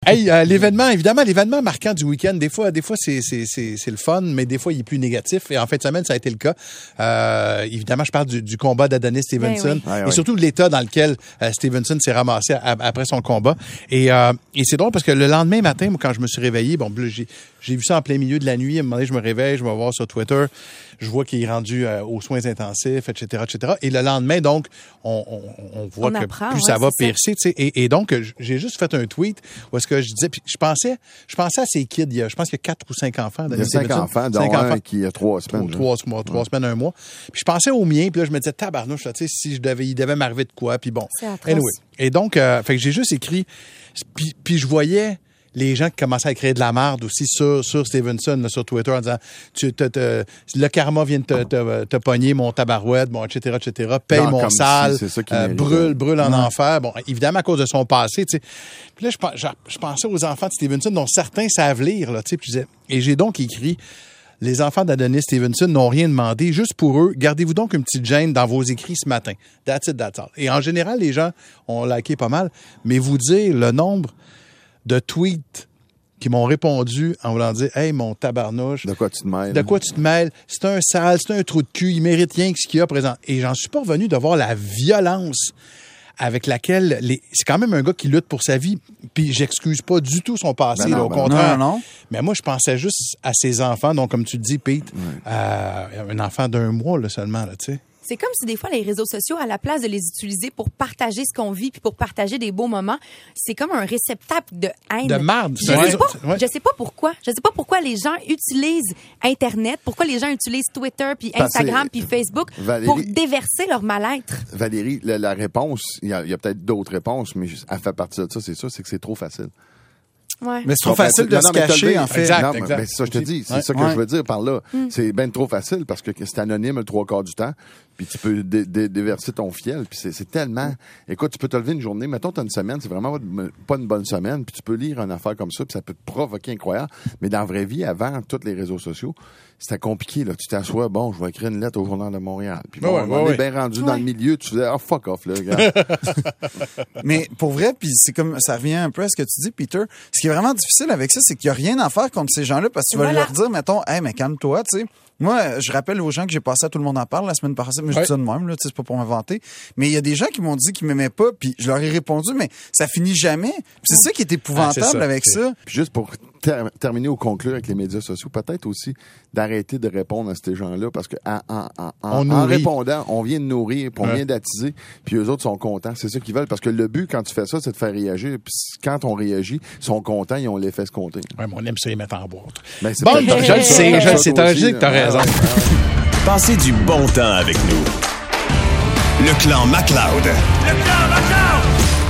Hey, l'événement marquant du week-end, des fois c'est le fun, mais des fois il est plus négatif. Et en fin de semaine, ça a été le cas. Évidemment, je parle du combat d'Adonis Stevenson et surtout de l'état dans lequel Stevenson s'est ramassé après son combat. Et c'est drôle parce que le lendemain matin, quand je me suis réveillé, j'ai vu ça en plein milieu de la nuit. À un moment donné, je me réveille, je vais voir sur Twitter, je vois qu'il est rendu aux soins intensifs, etc., etc. Et le lendemain, donc, on voit que plus ça va, pire c'est. Et donc, j'ai juste fait un tweet où est-ce que je disais, puis je pensais à ces kids, je pense qu'il y a 4 ou 5 enfants. Il y a 5 enfants, dont un qui a 3 semaines. 3 semaines, 1 mois. Puis je pensais au mien, puis là, je me disais, tabarnouche, tu sais, si il devait m'arriver de quoi, puis bon. C'est atroce. Anyway. Et donc, fait que j'ai juste écrit, puis je voyais les gens qui commençaient à créer de la merde aussi sur Stevenson, là, sur Twitter, en disant le karma vient de te pogner, mon tabarouette, bon, etc., paye mon sale, brûle en enfer. Bon, évidemment, à cause de son passé, tu sais. Puis là, je pensais aux enfants de Stevenson, dont certains savent lire, là, tu sais, puis je disais, et j'ai donc écrit, les enfants d'Adonis Stevenson n'ont rien demandé. Juste pour eux, gardez-vous donc une petite gêne dans vos écrits ce matin. That's it, that's all. Et en général, les gens ont liké pas mal, mais vous dire le nombre de tweets qui m'ont répondu en voulant dire « Hey, mon tabarnouche, de quoi tu te mêles? De quoi tu te mêles? C'est un sale, c'est un trou de cul, il mérite rien que ce qu'il y a présent. » Et j'en suis pas revenu de voir la violence avec laquelle... C'est quand même un gars qui lutte pour sa vie, puis j'excuse pas du tout son passé, au contraire. Non. Mais moi, je pensais juste à ses enfants, donc comme tu dis, Pete, un enfant d'1 mois là, seulement, là, tu sais. C'est comme si des fois, les réseaux sociaux, à la place de les utiliser pour partager ce qu'on vit puis pour partager des beaux moments, c'est comme un réceptacle de haine. De marde. Je sais pas pourquoi. Je sais pas pourquoi les gens utilisent Internet, pourquoi les gens utilisent Twitter puis Instagram puis Facebook pour déverser leur mal-être. Valérie, la réponse, il y a peut-être d'autres réponses, mais elle fait partie de ça, c'est sûr, c'est que c'est trop facile. Ouais. Mais c'est trop facile de se cacher, en fait. Exact. Mais c'est ça, je te dis. C'est ça que je veux dire par là. C'est bien trop facile parce que c'est anonyme le 3/4 du temps. Puis tu peux déverser ton fiel. Puis c'est tellement... Écoute, tu peux te lever une journée. Mettons, tu as une semaine. C'est vraiment pas une bonne semaine. Puis tu peux lire une affaire comme ça. Puis ça peut te provoquer incroyable. Mais dans la vraie vie, avant tous les réseaux sociaux, c'était compliqué. Là. Tu t'assois, bon, je vais écrire une lettre au Journal de Montréal. Puis bon, on est bien rendu dans le milieu. Tu faisais, fuck off, là, regarde. Mais pour vrai, puis c'est comme, ça revient un peu à ce que tu dis, Peter. Ce qui est vraiment difficile avec ça, c'est qu'il n'y a rien à faire contre ces gens-là parce que tu vas leur dire, mettons, hey, mais calme-toi, tu sais. Moi, je rappelle aux gens que j'ai passé à Tout le monde en parle la semaine passée, mais je dis ça de même, là, c'est pas pour m'inventer. Mais il y a des gens qui m'ont dit qu'ils m'aimaient pas, puis je leur ai répondu, mais ça finit jamais. C'est ça qui est épouvantable avec ça. Puis juste pour terminer ou conclure avec les médias sociaux, peut-être aussi d'arrêter de répondre à ces gens-là, parce que en répondant, on vient de nourrir, puis on vient d'attiser, puis eux autres sont contents. C'est ça qu'ils veulent, parce que le but, quand tu fais ça, c'est de faire réagir. Puis quand on réagit, ils sont contents, ils ont l'effet escompté. Oui, mais on aime ça les mettre en boîte. Ben, bon, je le sais, t'as raison. Passez du bon temps avec nous. Le clan MacLeod.